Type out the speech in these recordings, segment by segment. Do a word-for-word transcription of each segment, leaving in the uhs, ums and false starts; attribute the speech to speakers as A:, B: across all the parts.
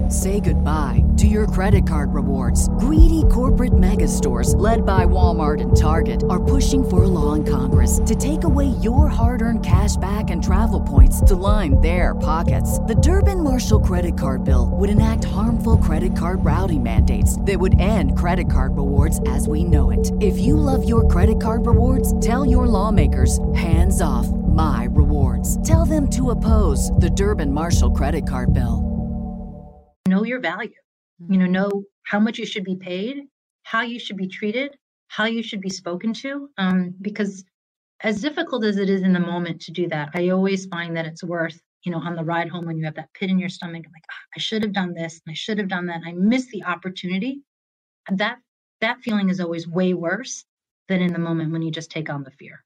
A: Say goodbye to your credit card rewards. Greedy corporate mega stores, led by Walmart and Target, are pushing for a law in Congress to take away your hard-earned cash back and travel points to line their pockets. The Durbin-Marshall credit card bill would enact harmful credit card routing mandates that would end credit card rewards as we know it. If you love your credit card rewards, tell your lawmakers, hands off my rewards. Tell them to oppose the Durbin-Marshall credit card bill.
B: Know your value. You know, know how much you should be paid, how you should be treated, how you should be spoken to. Um, because as difficult as it is in the moment to do that, I always find that it's worth, you know, on the ride home when you have that pit in your stomach, like, oh, I should have done this, and I should have done that, and I missed the opportunity. And that that feeling is always way worse than in the moment when you just take on the fear.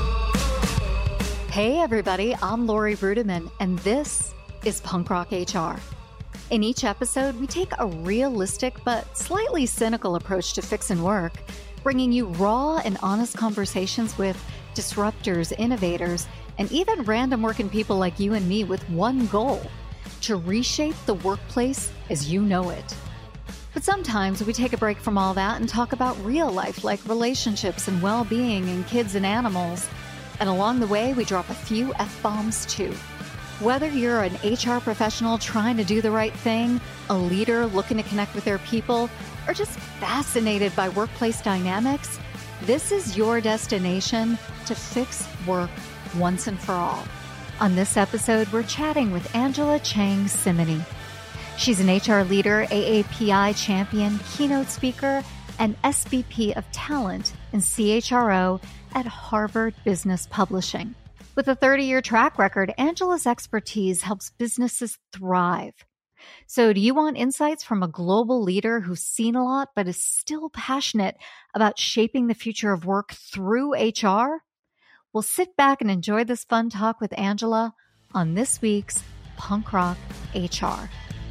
C: Hey everybody, I'm Lori Rudiman, and this is Punk Rock H R. In each episode, we take a realistic but slightly cynical approach to fixing work, bringing you raw and honest conversations with disruptors, innovators, and even random working people like you and me with one goal: to reshape the workplace as you know it. But sometimes we take a break from all that and talk about real life, like relationships and well-being and kids and animals. And along the way, we drop a few F-bombs too. Whether you're an H R professional trying to do the right thing, a leader looking to connect with their people, or just fascinated by workplace dynamics, this is your destination to fix work once and for all. On this episode, we're chatting with Angela Chang Cimini. She's an H R leader, A A P I champion, keynote speaker, and S V P of talent in C H R O at Harvard Business Publishing. With a thirty-year track record, Angela's expertise helps businesses thrive. So do you want insights from a global leader who's seen a lot but is still passionate about shaping the future of work through H R? Well, sit back and enjoy this fun talk with Angela on this week's Punk Rock H R.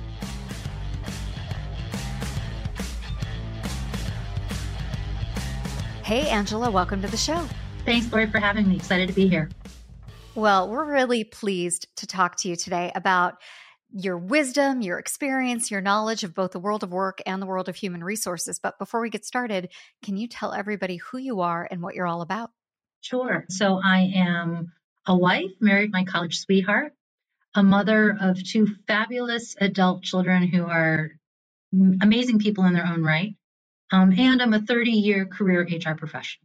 C: Hey, Angela, welcome to the show.
B: Thanks, Lori, for having me. Excited to be here.
C: Well, we're really pleased to talk to you today about your wisdom, your experience, your knowledge of both the world of work and the world of human resources. But before we get started, can you tell everybody who you are and what you're all about?
B: Sure. So I am a wife, married my college sweetheart, a mother of two fabulous adult children who are amazing people in their own right. Um, and I'm a thirty-year career H R professional.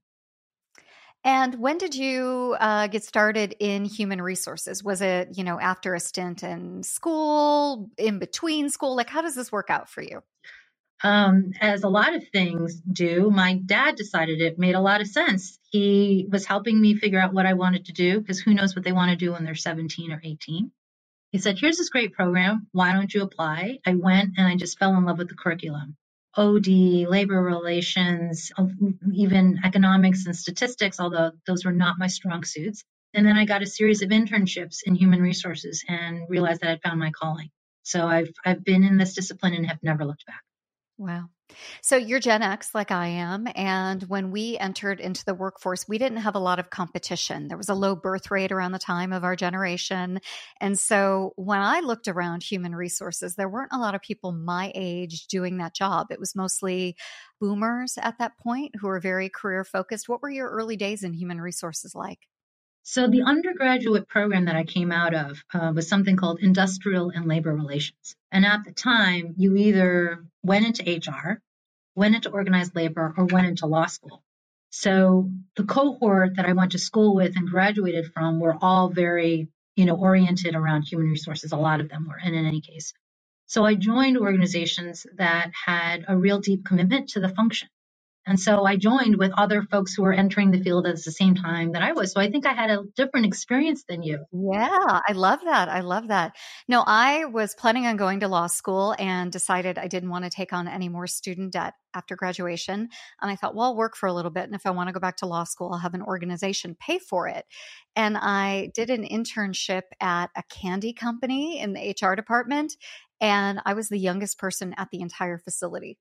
C: And when did you uh, get started in human resources? Was it, you know, after a stint in school, in between school? Like, how does this work out for you?
B: Um, as a lot of things do, my dad decided it made a lot of sense. He was helping me figure out what I wanted to do, because who knows what they want to do when they're seventeen or eighteen. He said, here's this great program. Why don't you apply? I went and I just fell in love with the curriculum. O D, labor relations, even economics and statistics, although those were not my strong suits. And then I got a series of internships in human resources and realized that I'd found my calling. So I've I've been in this discipline and have never looked back.
C: Wow. So you're Gen X like I am. And when we entered into the workforce, we didn't have a lot of competition. There was a low birth rate around the time of our generation. And so when I looked around human resources, there weren't a lot of people my age doing that job. It was mostly boomers at that point who were very career focused. What were your early days in human resources like?
B: So the undergraduate program that I came out of uh, was something called Industrial and Labor Relations. And at the time, you either went into H R, went into organized labor, or went into law school. So the cohort that I went to school with and graduated from were all very, you know, oriented around human resources. A lot of them were, and in any case. So I joined organizations that had a real deep commitment to the function. And so I joined with other folks who were entering the field at the same time that I was. So I think I had a different experience than you.
C: Yeah, I love that. I love that. No, I was planning on going to law school and decided I didn't want to take on any more student debt after graduation. And I thought, well, I'll work for a little bit. And if I want to go back to law school, I'll have an organization pay for it. And I did an internship at a candy company in the H R department. And I was the youngest person at the entire facility.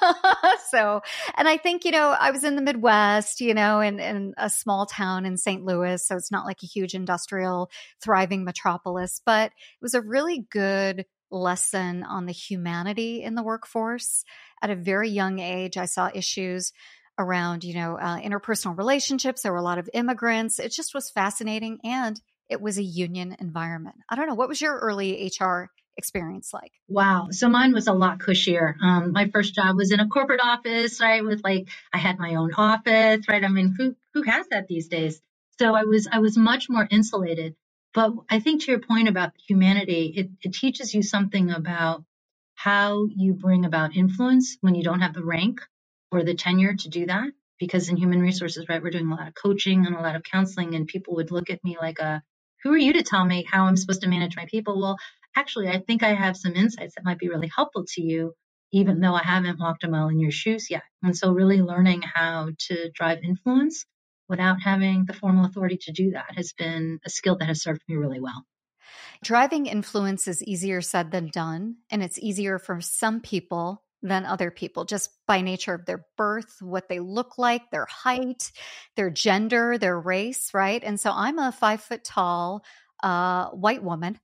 C: So, and I think, you know, I was in the Midwest, you know, in, in a small town in Saint Louis. So it's not like a huge industrial thriving metropolis, but it was a really good lesson on the humanity in the workforce. At a very young age, I saw issues around, you know, uh, interpersonal relationships. There were a lot of immigrants. It just was fascinating. And it was a union environment. I don't know. What was your early H R experience like?
B: Wow. So mine was a lot cushier. Um, my first job was in a corporate office, right? With like, I had my own office, right? I mean, who, who has that these days? So I was, I was much more insulated. But I think to your point about humanity, it, it teaches you something about how you bring about influence when you don't have the rank or the tenure to do that. Because in human resources, right, we're doing a lot of coaching and a lot of counseling, and people would look at me like, a, who are you to tell me how I'm supposed to manage my people? Well, actually, I think I have some insights that might be really helpful to you, even though I haven't walked a mile in your shoes yet. And so really learning how to drive influence without having the formal authority to do that has been a skill that has served me really well.
C: Driving influence is easier said than done, and it's easier for some people than other people, just by nature of their birth, what they look like, their height, their gender, their race, right? And so I'm a five foot tall uh, white woman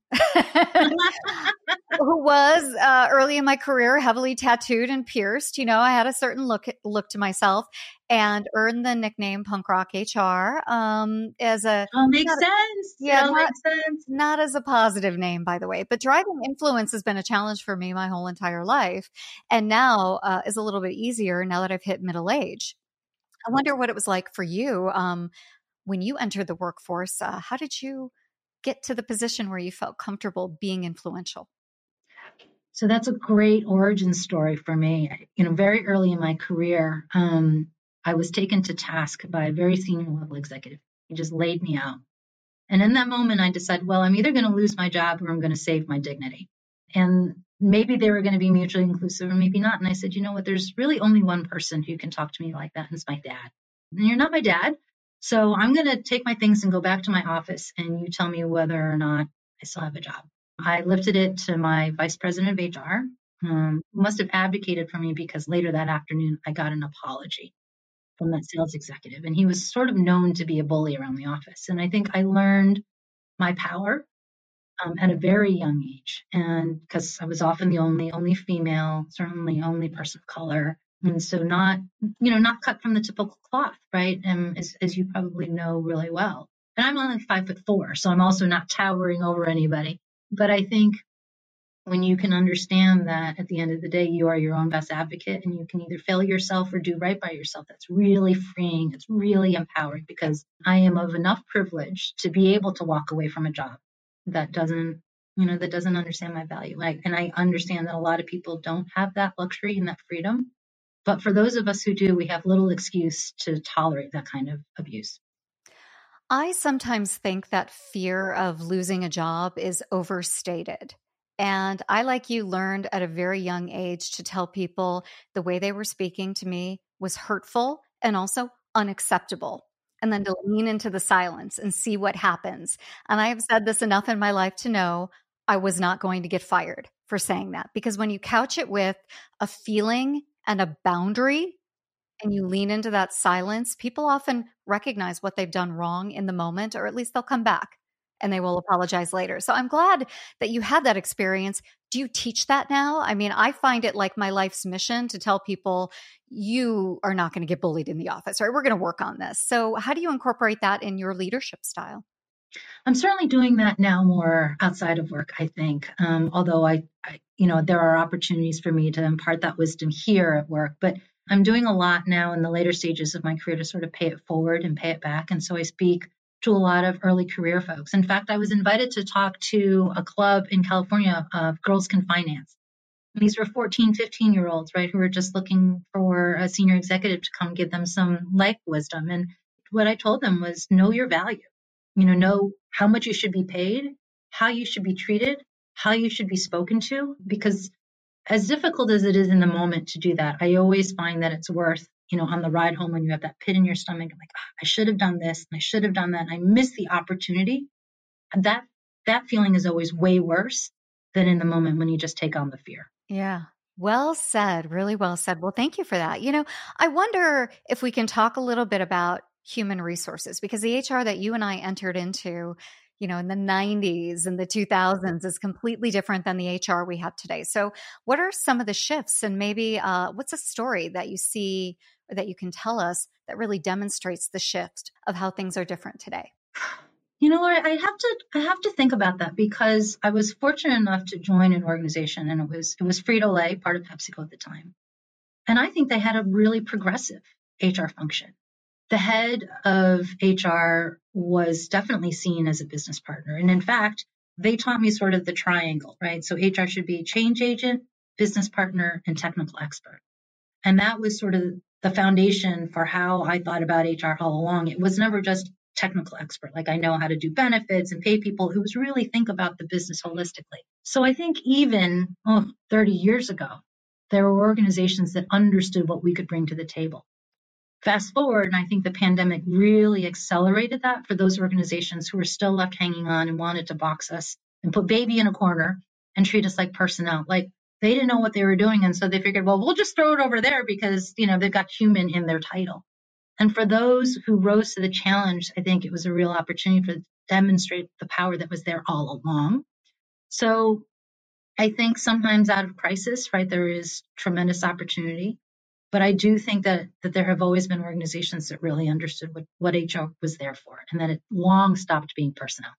C: who was uh, early in my career heavily tattooed and pierced. You know, I had a certain look look to myself, and earned the nickname Punk Rock H R um, as a
B: oh makes
C: not,
B: sense.
C: Yeah,
B: not,
C: makes
B: sense.
C: Not as a positive name, by the way. But driving influence has been a challenge for me my whole entire life, and now uh, is a little bit easier now that I've hit middle age. I wonder what it was like for you um, when you entered the workforce. Uh, how did you get to the position where you felt comfortable being influential?
B: So that's a great origin story for me. You know, very early in my career, um, I was taken to task by a very senior level executive. He just laid me out. And in that moment, I decided, well, I'm either going to lose my job or I'm going to save my dignity. And maybe they were going to be mutually inclusive or maybe not. And I said, you know what, there's really only one person who can talk to me like that, and it's my dad. And you're not my dad. So I'm going to take my things and go back to my office, and you tell me whether or not I still have a job. I lifted it to my vice president of H R, um, who must have advocated for me, because later that afternoon, I got an apology from that sales executive. And he was sort of known to be a bully around the office. And I think I learned my power um, at a very young age. And because I was often the only, only female, certainly only person of color. And so not, you know, not cut from the typical cloth, right? And as, as you probably know really well. And I'm only five foot four, so I'm also not towering over anybody. But I think when you can understand that at the end of the day, you are your own best advocate, and you can either fail yourself or do right by yourself, that's really freeing. It's really empowering, because I am of enough privilege to be able to walk away from a job that doesn't, you know, that doesn't understand my value. Like, and I understand that a lot of people don't have that luxury and that freedom. But for those of us who do, we have little excuse to tolerate that kind of abuse.
C: I sometimes think that fear of losing a job is overstated. And I, like you, learned at a very young age to tell people the way they were speaking to me was hurtful and also unacceptable, and then to lean into the silence and see what happens. And I have said this enough in my life to know I was not going to get fired for saying that, because when you couch it with a feeling and a boundary, and you lean into that silence, people often recognize what they've done wrong in the moment, or at least they'll come back and they will apologize later. So I'm glad that you had that experience. Do you teach that now? I mean, I find it like my life's mission to tell people, you are not going to get bullied in the office, right? We're going to work on this. So how do you incorporate that in your leadership style?
B: I'm certainly doing that now more outside of work, I think. Um, although I, I, you know, there are opportunities for me to impart that wisdom here at work, but I'm doing a lot now in the later stages of my career to sort of pay it forward and pay it back. And so I speak to a lot of early career folks. In fact, I was invited to talk to a club in California of Girls Can Finance. And these were fourteen, fifteen year olds, right, who were just looking for a senior executive to come give them some life wisdom. And what I told them was, know your value. You know, know how much you should be paid, how you should be treated, how you should be spoken to, because as difficult as it is in the moment to do that, I always find that it's worth, you know, on the ride home when you have that pit in your stomach, like, oh, I should have done this and I should have done that, and I missed the opportunity. And that that feeling is always way worse than in the moment when you just take on the fear.
C: Yeah. Well said. Really well said. Well, thank you for that. You know, I wonder if we can talk a little bit about human resources, because the H R that you and I entered into, you know, in the nineties and the two thousands is completely different than the H R we have today. So what are some of the shifts, and maybe uh, what's a story that you see or that you can tell us that really demonstrates the shift of how things are different today?
B: You know, Laura, I have to I have to think about that, because I was fortunate enough to join an organization, and it was it was Frito-Lay, part of PepsiCo at the time. And I think they had a really progressive H R function. The head of H R was definitely seen as a business partner. And in fact, they taught me sort of the triangle, right? So H R should be change agent, business partner, and technical expert. And that was sort of the foundation for how I thought about H R all along. It was never just technical expert, like I know how to do benefits and pay people. It was really think about the business holistically. So I think even oh, thirty years ago, there were organizations that understood what we could bring to the table. Fast forward, and I think the pandemic really accelerated that for those organizations who were still left hanging on and wanted to box us and put baby in a corner and treat us like personnel. Like they didn't know what they were doing. And so they figured, well, we'll just throw it over there because, you know, they've got human in their title. And for those who rose to the challenge, I think it was a real opportunity for to demonstrate the power that was there all along. So I think sometimes out of crisis, right, there is tremendous opportunity. But I do think that that there have always been organizations that really understood what, what H R was there for, and that it long stopped being personnel.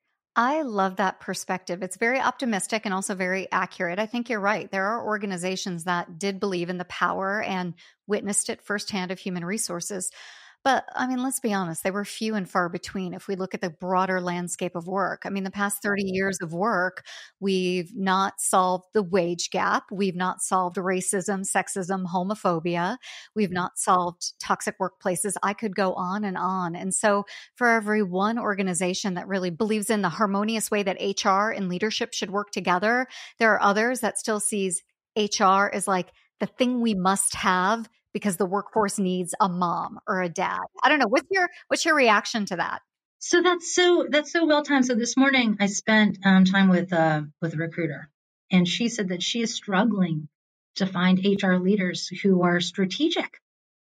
C: I love that perspective. It's very optimistic and also very accurate. I think you're right. There are organizations that did believe in the power and witnessed it firsthand of human resources. But I mean, let's be honest, they were few and far between if we look at the broader landscape of work. I mean, the past thirty years of work, we've not solved the wage gap. We've not solved racism, sexism, homophobia. We've not solved toxic workplaces. I could go on and on. And so for every one organization that really believes in the harmonious way that H R and leadership should work together, there are others that still sees H R as like the thing we must have because the workforce needs a mom or a dad. I don't know. What's your what's your reaction to that?
B: So that's so that's so well timed. So this morning I spent um, time with uh, with a recruiter, and she said that she is struggling to find H R leaders who are strategic.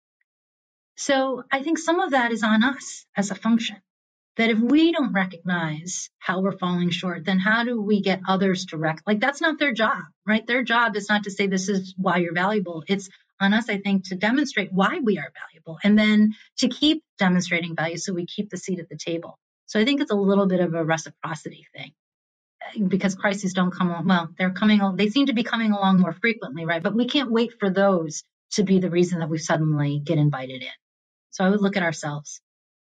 B: So I think some of that is on us as a function. That if we don't recognize how we're falling short, then how do we get others to rec? Like that's not their job, right? Their job is not to say this is why you're valuable. It's on us, I think, to demonstrate why we are valuable and then to keep demonstrating value so we keep the seat at the table. So I think it's a little bit of a reciprocity thing because crises don't come along. Well, they're coming, they seem to be coming along more frequently, right? But we can't wait for those to be the reason that we suddenly get invited in. So I would look at ourselves.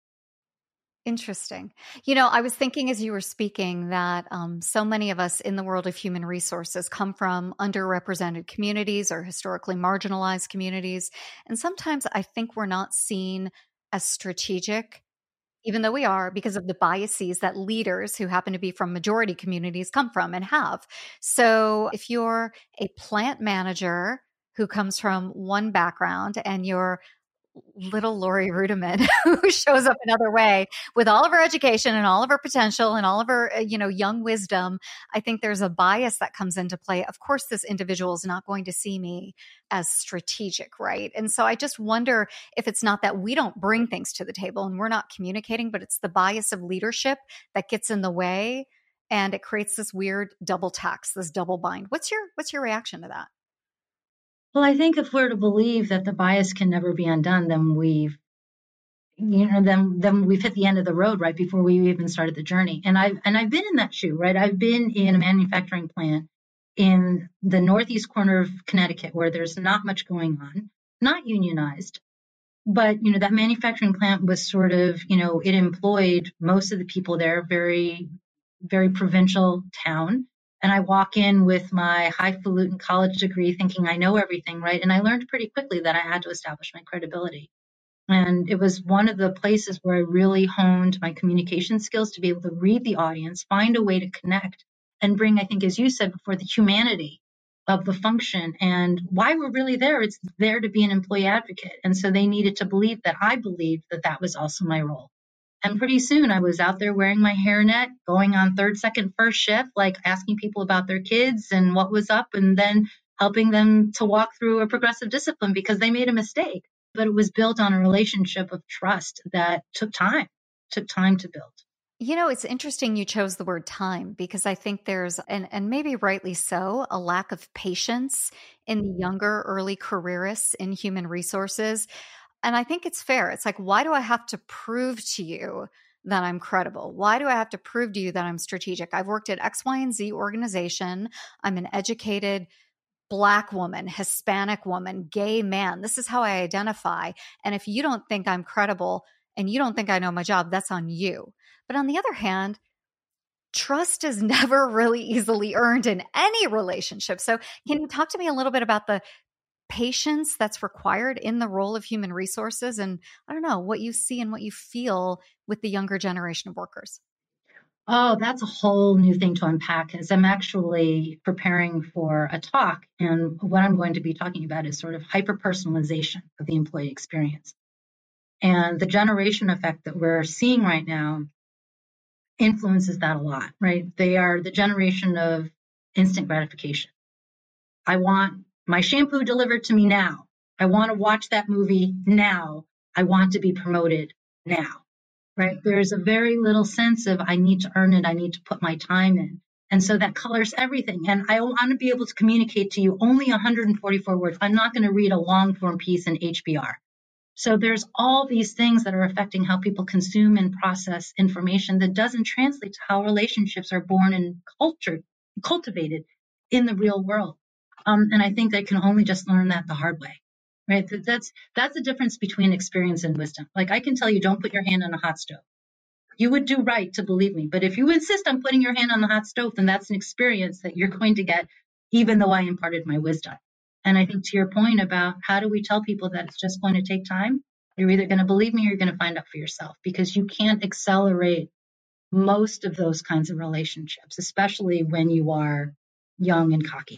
C: Interesting. You know, I was thinking as you were speaking that um, so many of us in the world of human resources come from underrepresented communities or historically marginalized communities. And sometimes I think we're not seen as strategic, even though we are, because of the biases that leaders who happen to be from majority communities come from and have. So if you're a plant manager who comes from one background and you're little Laurie Ruettimann who shows up another way with all of her education and all of her potential and all of her, you know, young wisdom, I think there's a bias that comes into play. Of course, this individual is not going to see me as strategic, right? And so I just wonder if it's not that we don't bring things to the table and we're not communicating, but it's the bias of leadership that gets in the way and it creates this weird double tax, this double bind. What's your, what's your reaction to that?
B: Well, I think if we're to believe that the bias can never be undone, then we've, you know, then then we've hit the end of the road right before we even started the journey. And I've and I've been in that shoe, right? I've been in a manufacturing plant in the northeast corner of Connecticut where there's not much going on, not unionized, but you know that manufacturing plant was sort of, you know, it employed most of the people there, very, very provincial town. And I walk in with my highfalutin college degree thinking I know everything, right? And I learned pretty quickly that I had to establish my credibility. And it was one of the places where I really honed my communication skills to be able to read the audience, find a way to connect, and bring, I think, as you said before, the humanity of the function and why we're really there. It's there to be an employee advocate. And so they needed to believe that I believed that that was also my role. And pretty soon I was out there wearing my hairnet, going on third, second, first shift, like asking people about their kids and what was up, and then helping them to walk through a progressive discipline because they made a mistake. But it was built on a relationship of trust that took time, took time to build.
C: You know, it's interesting you chose the word time because I think there's, and, and maybe rightly so, a lack of patience in the younger early careerists in human resources. And I think it's fair. It's like, why do I have to prove to you that I'm credible? Why do I have to prove to you that I'm strategic? I've worked at X, Y, and Z organization. I'm an educated Black woman, Hispanic woman, gay man. This is how I identify. And if you don't think I'm credible and you don't think I know my job, that's on you. But on the other hand, trust is never really easily earned in any relationship. So can you talk to me a little bit about the patience that's required in the role of human resources and, I don't know, what you see and what you feel with the younger generation of workers?
B: Oh, that's a whole new thing to unpack as I'm actually preparing for a talk. And what I'm going to be talking about is sort of hyper-personalization of the employee experience. And the generation effect that we're seeing right now influences that a lot, right? They are the generation of instant gratification. I want my shampoo delivered to me now. I want to watch that movie now. I want to be promoted now, right? There's a very little sense of I need to earn it. I need to put my time in. And so that colors everything. And I want to be able to communicate to you only one hundred forty-four words. I'm not going to read a long form piece in H B R. So there's all these things that are affecting how people consume and process information that doesn't translate to how relationships are born and cultured, cultivated in the real world. Um, and I think they can only just learn that the hard way, right? That's that's the difference between experience and wisdom. Like I can tell you, don't put your hand on a hot stove. You would do right to believe me. But if you insist on putting your hand on the hot stove, then that's an experience that you're going to get, even though I imparted my wisdom. And I think to your point about how do we tell people that it's just going to take time, you're either going to believe me or you're going to find out for yourself, because you can't accelerate most of those kinds of relationships, especially when you are young and cocky.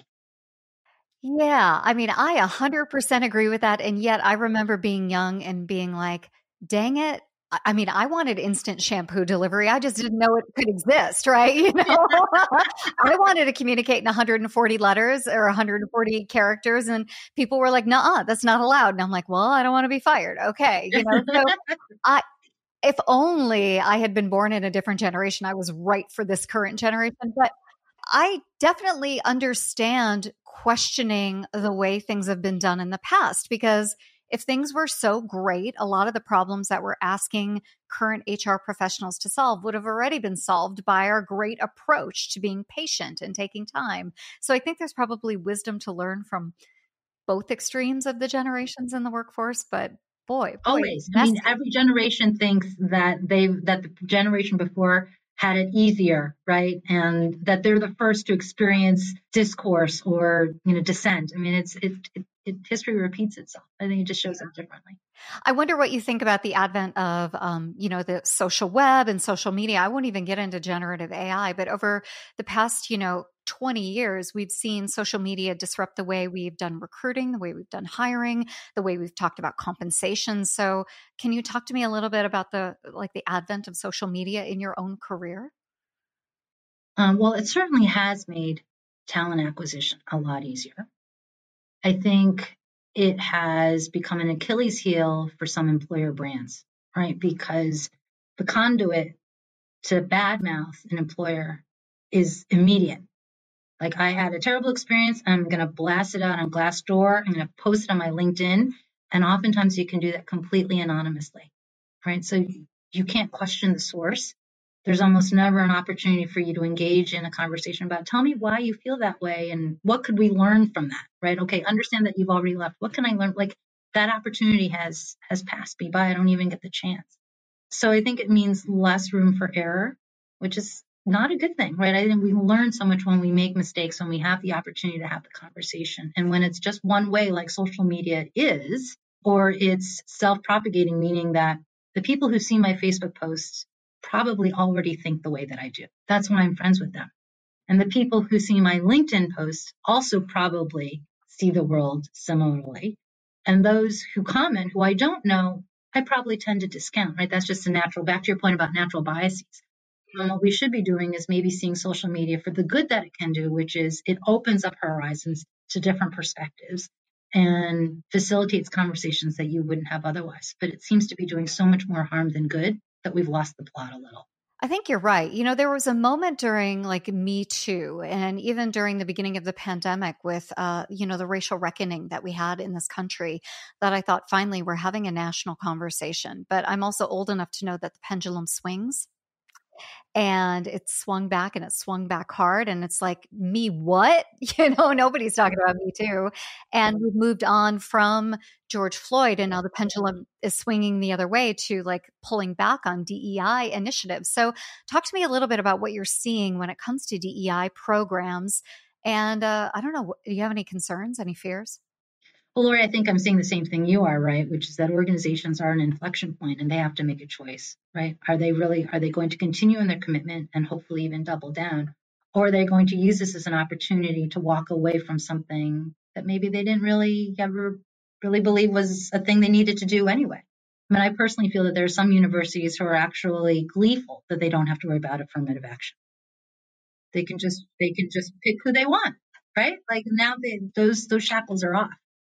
C: Yeah, I mean, I one hundred percent agree with that. And yet I remember being young and being like, dang it. I I mean, I wanted instant shampoo delivery. I just didn't know it could exist, right? You know, I wanted to communicate in one hundred forty letters or one hundred forty characters, and people were like, "Nuh-uh, that's not allowed." And I'm like, "Well, I don't want to be fired." Okay, you know. So, I, if only I had been born in a different generation, I was right for this current generation. But I definitely understand questioning the way things have been done in the past, because if things were so great, a lot of the problems that we're asking current H R professionals to solve would have already been solved by our great approach to being patient and taking time. So I think there's probably wisdom to learn from both extremes of the generations in the workforce, but boy, boy
B: Always. I mean, every generation thinks that they that the generation before had it easier, right? And that they're the first to experience discourse or, you know, dissent. I mean, it's it, it, it history repeats itself. I think it just shows up differently.
C: I wonder what you think about the advent of, um, you know, the social web and social media. I won't even get into generative A I, but over the past, you know, twenty years, we've seen social media disrupt the way we've done recruiting, the way we've done hiring, the way we've talked about compensation. So can you talk to me a little bit about the, like the advent of social media in your own career?
B: Um, well, it certainly has made talent acquisition a lot easier. I think it has become an Achilles heel for some employer brands, right? Because the conduit to badmouth an employer is immediate. Like, I had a terrible experience, I'm going to blast it out on Glassdoor, I'm going to post it on my LinkedIn, and oftentimes you can do that completely anonymously, right? So you can't question the source. There's almost never an opportunity for you to engage in a conversation about, tell me why you feel that way and what could we learn from that, right? Okay, understand that you've already left. What can I learn? Like, that opportunity has has passed me by. I don't even get the chance. So I think it means less room for error, which is not a good thing, right? I think we learn so much when we make mistakes, when we have the opportunity to have the conversation. And when it's just one way, like social media is, or it's self-propagating, meaning that the people who see my Facebook posts probably already think the way that I do. That's why I'm friends with them. And the people who see my LinkedIn posts also probably see the world similarly. And those who comment, who I don't know, I probably tend to discount, right? That's just a natural, back to your point about natural biases. And what we should be doing is maybe seeing social media for the good that it can do, which is it opens up horizons to different perspectives and facilitates conversations that you wouldn't have otherwise. But it seems to be doing so much more harm than good that we've lost the plot a little.
C: I think you're right. You know, there was a moment during like Me Too and even during the beginning of the pandemic with, uh, you know, the racial reckoning that we had in this country that I thought finally we're having a national conversation. But I'm also old enough to know that the pendulum swings and it swung back and it swung back hard. And it's like, me what? You know, nobody's talking about Me Too. And we've moved on from George Floyd and now the pendulum is swinging the other way to like pulling back on D E I initiatives. So talk to me a little bit about what you're seeing when it comes to D E I programs. And uh, I don't know, do you have any concerns, any fears?
B: Well, Lori, I think I'm seeing the same thing you are, right? Which is that organizations are an inflection point and they have to make a choice, right? Are they really, are they going to continue in their commitment and hopefully even double down? Or are they going to use this as an opportunity to walk away from something that maybe they didn't really ever really believe was a thing they needed to do anyway? I mean, I personally feel that there are some universities who are actually gleeful that they don't have to worry about affirmative action. They can just, they can just pick who they want, right? Like now they, those, those shackles are off.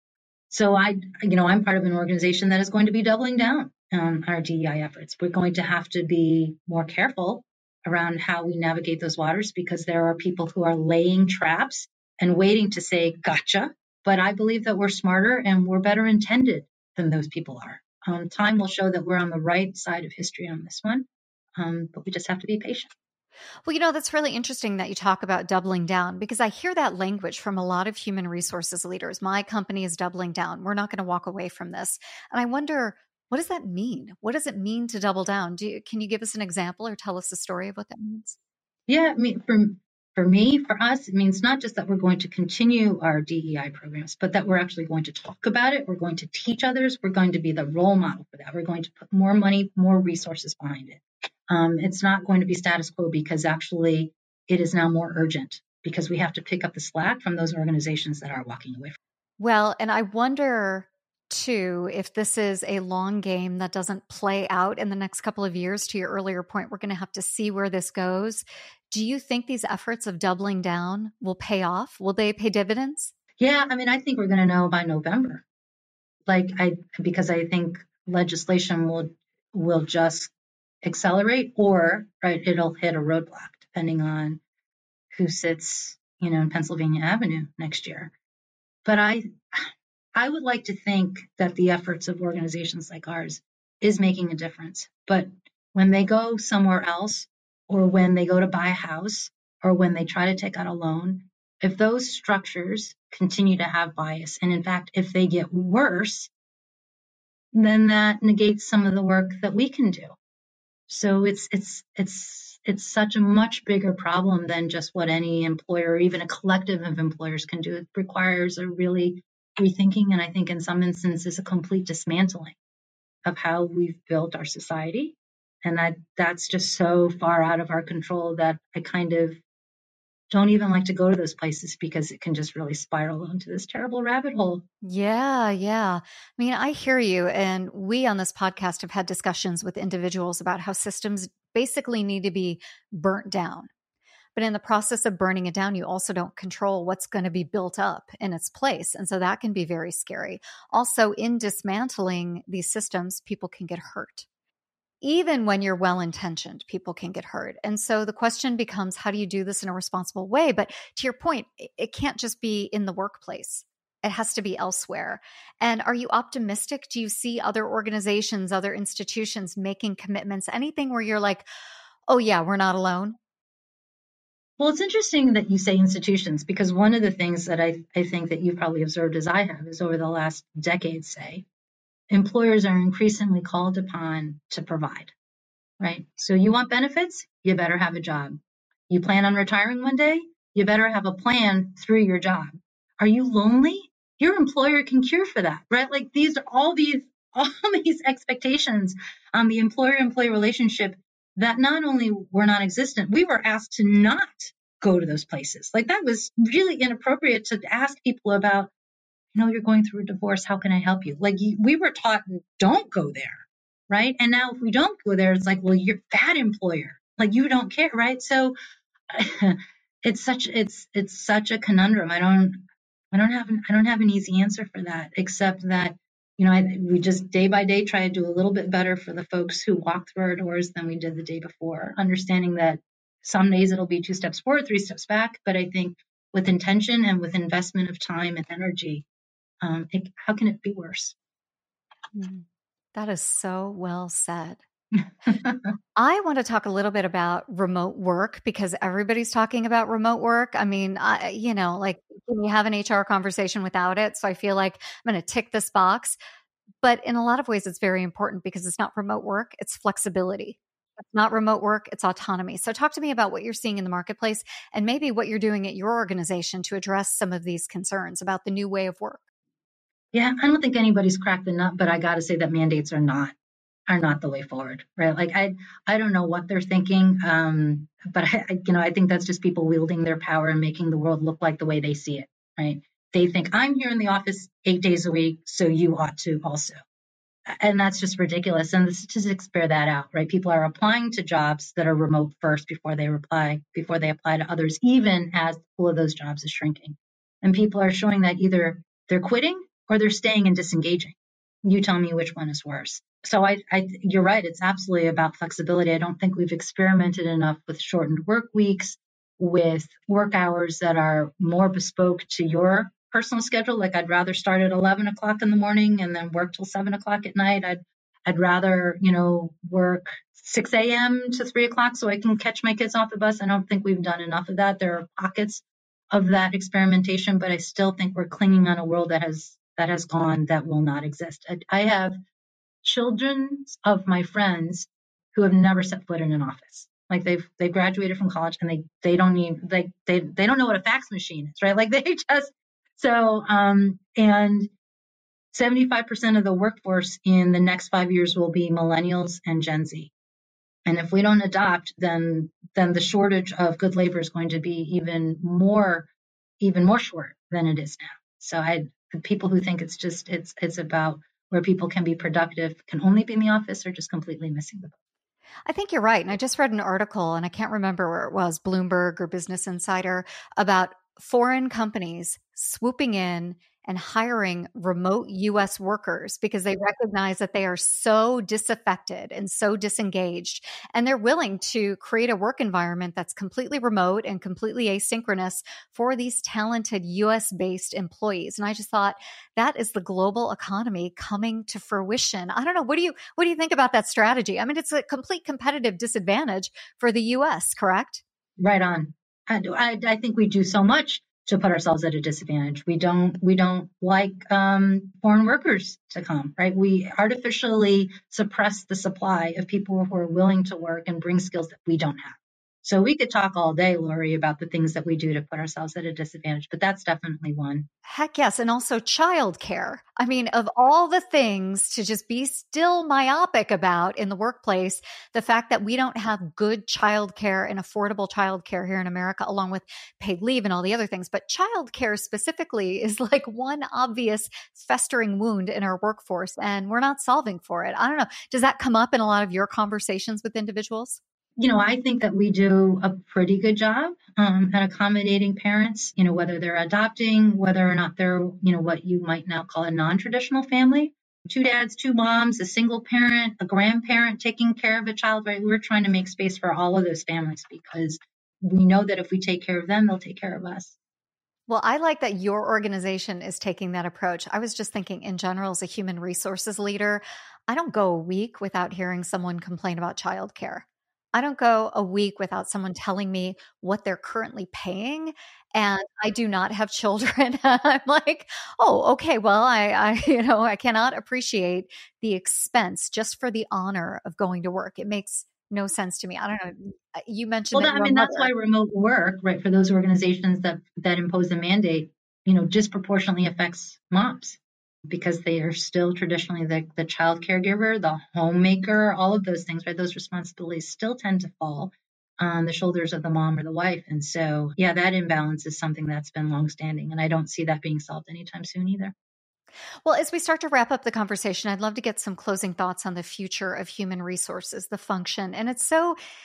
B: So I, you know, I'm part of an organization that is going to be doubling down on our D E I efforts. We're going to have to be more careful around how we navigate those waters because there are people who are laying traps and waiting to say, gotcha. But I believe that we're smarter and we're better intended than those people are. Um, time will show that we're on the right side of history on this one, um, but we just have to be patient.
C: Well, you know, that's really interesting that you talk about doubling down because I hear that language from a lot of human resources leaders. My company is doubling down. We're not going to walk away from this. And I wonder, what does that mean? What does it mean to double down? Do you, can you give us an example or tell us a story of what that means?
B: Yeah, I mean, for, for me, for us, it means not just that we're going to continue our D E I programs, but that we're actually going to talk about it. We're going to teach others. We're going to be the role model for that. We're going to put more money, more resources behind it. Um, it's not going to be status quo because actually it is now more urgent because we have to pick up the slack from those organizations that are walking away from it.
C: Well, and I wonder too, if this is a long game that doesn't play out in the next couple of years, to your earlier point, we're going to have to see where this goes. Do you think these efforts of doubling down will pay off? Will they pay dividends?
B: Yeah, I mean, I think we're going to know by November. Like I, because I think legislation will will just accelerate, or right, it'll hit a roadblock depending on who sits, you know, in Pennsylvania Avenue next year. But I, I would like to think that the efforts of organizations like ours is making a difference. But when they go somewhere else, or when they go to buy a house, or when they try to take out a loan, if those structures continue to have bias, and in fact, if they get worse, then that negates some of the work that we can do. So it's it's it's it's such a much bigger problem than just what any employer or even a collective of employers can do. It requires a really rethinking, and I think in some instances a complete dismantling of how we've built our society. And that that's just so far out of our control that I kind of don't even like to go to those places because it can just really spiral into this terrible rabbit hole.
C: Yeah, yeah. I mean, I hear you. And we on this podcast have had discussions with individuals about how systems basically need to be burnt down. But in the process of burning it down, you also don't control what's going to be built up in its place. And so that can be very scary. Also, in dismantling these systems, people can get hurt. Even when you're well-intentioned, people can get hurt. And so the question becomes, how do you do this in a responsible way? But to your point, it can't just be in the workplace. It has to be elsewhere. And are you optimistic? Do you see other organizations, other institutions making commitments, anything where you're like, oh yeah, we're not alone?
B: Well, it's interesting that you say institutions, because one of the things that I, I think that you've probably observed as I have is over the last decade, say, employers are increasingly called upon to provide, right? So you want benefits? You better have a job. You plan on retiring one day? You better have a plan through your job. Are you lonely? Your employer can cure for that, right? Like these are all these, all these expectations on the employer-employee relationship that not only were non-existent, we were asked to not go to those places. Like that was really inappropriate to ask people about, you know, you're going through a divorce. How can I help you? Like you, we were taught, don't go there, right? And now if we don't go there, it's like, well, you're that employer. Like you don't care, right? So it's such it's it's such a conundrum. I don't I don't have an, I don't have an easy answer for that, except that you know, I, we just day by day try to do a little bit better for the folks who walk through our doors than we did the day before, understanding that some days it'll be two steps forward, three steps back. But I think with intention and with investment of time and energy, um, it, how can it be worse?
C: Mm, that is so well said. I want to talk a little bit about remote work because everybody's talking about remote work. I mean, I, you know, like, can you have an H R conversation without it? So I feel like I'm going to tick this box. But in a lot of ways, it's very important because it's not remote work, it's flexibility. It's not remote work, it's autonomy. So talk to me about what you're seeing in the marketplace and maybe what you're doing at your organization to address some of these concerns about the new way of work.
B: Yeah, I don't think anybody's cracked the nut, but I got to say that mandates are not are not the way forward, right? Like I I don't know what they're thinking, um, but I, I you know I think that's just people wielding their power and making the world look like the way they see it, right? They think I'm here in the office eight days a week, so you ought to also, and that's just ridiculous. And the statistics bear that out, right? People are applying to jobs that are remote first before they reply before they apply to others, even as the pool of those jobs is shrinking, and people are showing that either they're quitting or they're staying and disengaging. You tell me which one is worse. So I, I, you're right. It's absolutely about flexibility. I don't think we've experimented enough with shortened work weeks, with work hours that are more bespoke to your personal schedule. Like I'd rather start at eleven o'clock in the morning and then work till seven o'clock at night. I'd, I'd rather, you know, work six a.m. to three o'clock so I can catch my kids off the bus. I don't think we've done enough of that. There are pockets of that experimentation, but I still think we're clinging on a world that has that has gone, that will not exist. I, I have children of my friends who have never set foot in an office. Like they've they graduated from college and they they don't even they they they don't know what a fax machine is, right? Like they just so um and seventy-five percent of the workforce in the next five years will be millennials and Gen Z. And if we don't adopt, then then the shortage of good labor is going to be even more even more short than it is now. So I people who think it's just it's it's about where people can be productive can only be in the office or just completely missing the boat.
C: I think you're right. And I just read an article, and I can't remember where it was, Bloomberg or Business Insider, about foreign companies swooping in and hiring remote U S workers because they recognize that they are so disaffected and so disengaged. And they're willing to create a work environment that's completely remote and completely asynchronous for these talented U S-based employees. And I just thought that is the global economy coming to fruition. I don't know. What do you what do you think about that strategy? I mean, it's a complete competitive disadvantage for the U S, correct?
B: Right on. I, I, I think we do so much to put ourselves at a disadvantage. We don't we don't like um, foreign workers to come, right? We artificially suppress the supply of people who are willing to work and bring skills that we don't have. So we could talk all day, Lori, about the things that we do to put ourselves at a disadvantage, but that's definitely one.
C: Heck yes. And also childcare. I mean, of all the things to just be still myopic about in the workplace, the fact that we don't have good childcare and affordable childcare here in America, along with paid leave and all the other things. But childcare specifically is like one obvious festering wound in our workforce, and we're not solving for it. I don't know. Does that come up in a lot of your conversations with individuals?
B: You know, I think that we do a pretty good job um, at accommodating parents, you know, whether they're adopting, whether or not they're, you know, what you might now call a non-traditional family. Two dads, two moms, a single parent, a grandparent taking care of a child, right? We're trying to make space for all of those families because we know that if we take care of them, they'll take care of us.
C: Well, I like that your organization is taking that approach. I was just thinking in general, as a human resources leader, I don't go a week without hearing someone complain about childcare. I don't go a week without someone telling me what they're currently paying. And I do not have children. I'm like, oh, okay, well, I, I, you know, I cannot appreciate the expense just for the honor of going to work. It makes no sense to me. I don't know. You mentioned
B: well,
C: that
B: I mean, that's why remote work, right, for those organizations that that impose a mandate, you know, disproportionately affects moms, because they are still traditionally the, the child caregiver, the homemaker, all of those things, right? Those responsibilities still tend to fall on the shoulders of the mom or the wife. And so, yeah, that imbalance is something that's been longstanding. And I don't see that being solved anytime soon either.
C: Well, as we start to wrap up the conversation, I'd love to get some closing thoughts on the future of human resources, the function. And it's so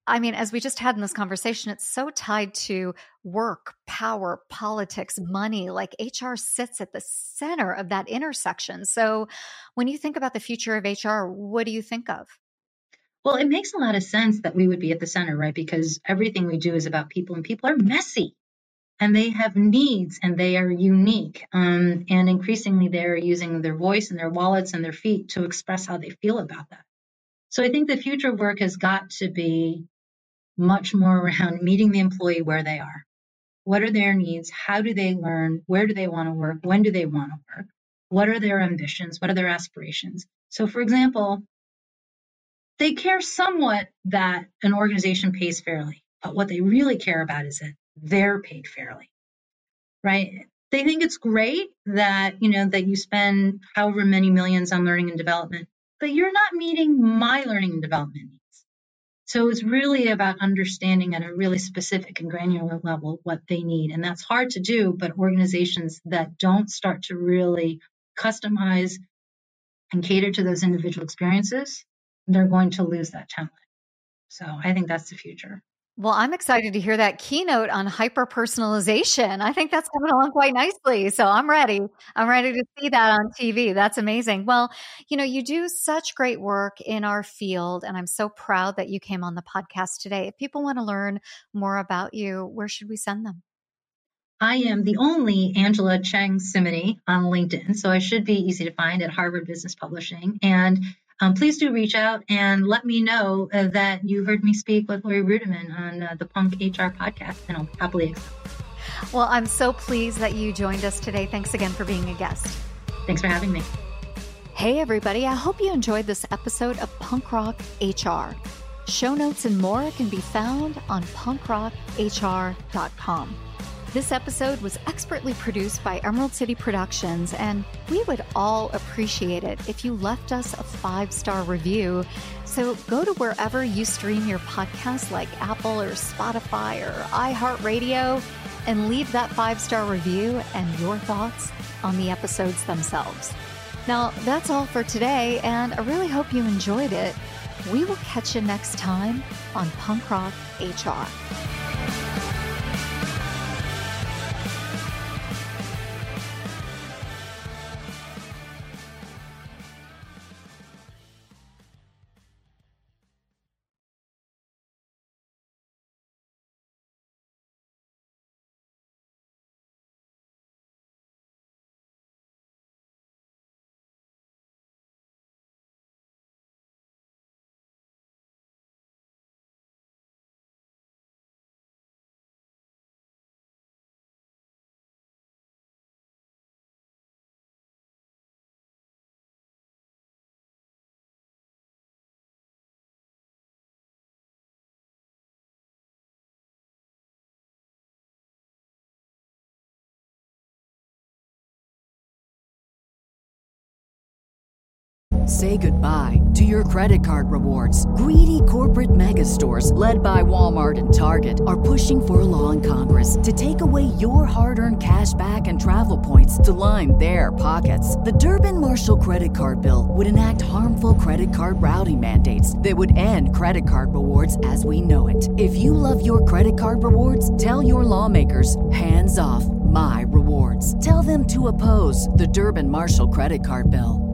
C: I mean, as we just had in this conversation, it's so tied to work, power, politics, money. Like H R sits at the center of that intersection. So when you think about the future of H R, what do you think of?
B: Well, it makes a lot of sense that we would be at the center, right? Because everything we do is about people, and people are messy and they have needs and they are unique. Um, and increasingly, they're using their voice and their wallets and their feet to express how they feel about that. So I think the future of work has got to be much more around meeting the employee where they are. What are their needs? How do they learn? Where do they want to work? When do they want to work? What are their ambitions? What are their aspirations? So, for example, they care somewhat that an organization pays fairly, but what they really care about is that they're paid fairly, right? They think it's great that, you know, that you spend however many millions on learning and development, but you're not meeting my learning and development needs. So it's really about understanding at a really specific and granular level what they need. And that's hard to do, but organizations that don't start to really customize and cater to those individual experiences, they're going to lose that talent. So I think that's the future.
C: Well, I'm excited to hear that keynote on hyper-personalization. I think that's coming along quite nicely. So I'm ready. I'm ready to see that on T V. That's amazing. Well, you know, you do such great work in our field, and I'm so proud that you came on the podcast today. If people want to learn more about you, where should we send them?
B: I am the only Angela Cheng Simony on LinkedIn, so I should be easy to find at Harvard Business Publishing. And Um, please do reach out and let me know uh, that you heard me speak with Lori Rudiman on uh, the Punk H R podcast, and I'll happily accept.
C: Well, I'm so pleased that you joined us today. Thanks again for being a guest.
B: Thanks for having me.
C: Hey, everybody. I hope you enjoyed this episode of Punk Rock H R. Show notes and more can be found on punk rock h r dot com. This episode was expertly produced by Emerald City Productions, and we would all appreciate it if you left us a five-star review. So go to wherever you stream your podcasts like Apple or Spotify or iHeartRadio and leave that five-star review and your thoughts on the episodes themselves. Now, that's all for today, and I really hope you enjoyed it. We will catch you next time on Punk Rock H R.
A: Say goodbye to your credit card rewards. Greedy corporate mega stores, led by Walmart and Target, are pushing for a law in Congress to take away your hard-earned cash back and travel points to line their pockets. The Durbin-Marshall credit card bill would enact harmful credit card routing mandates that would end credit card rewards as we know it. If you love your credit card rewards, tell your lawmakers, hands off my rewards. Tell them to oppose the Durbin-Marshall credit card bill.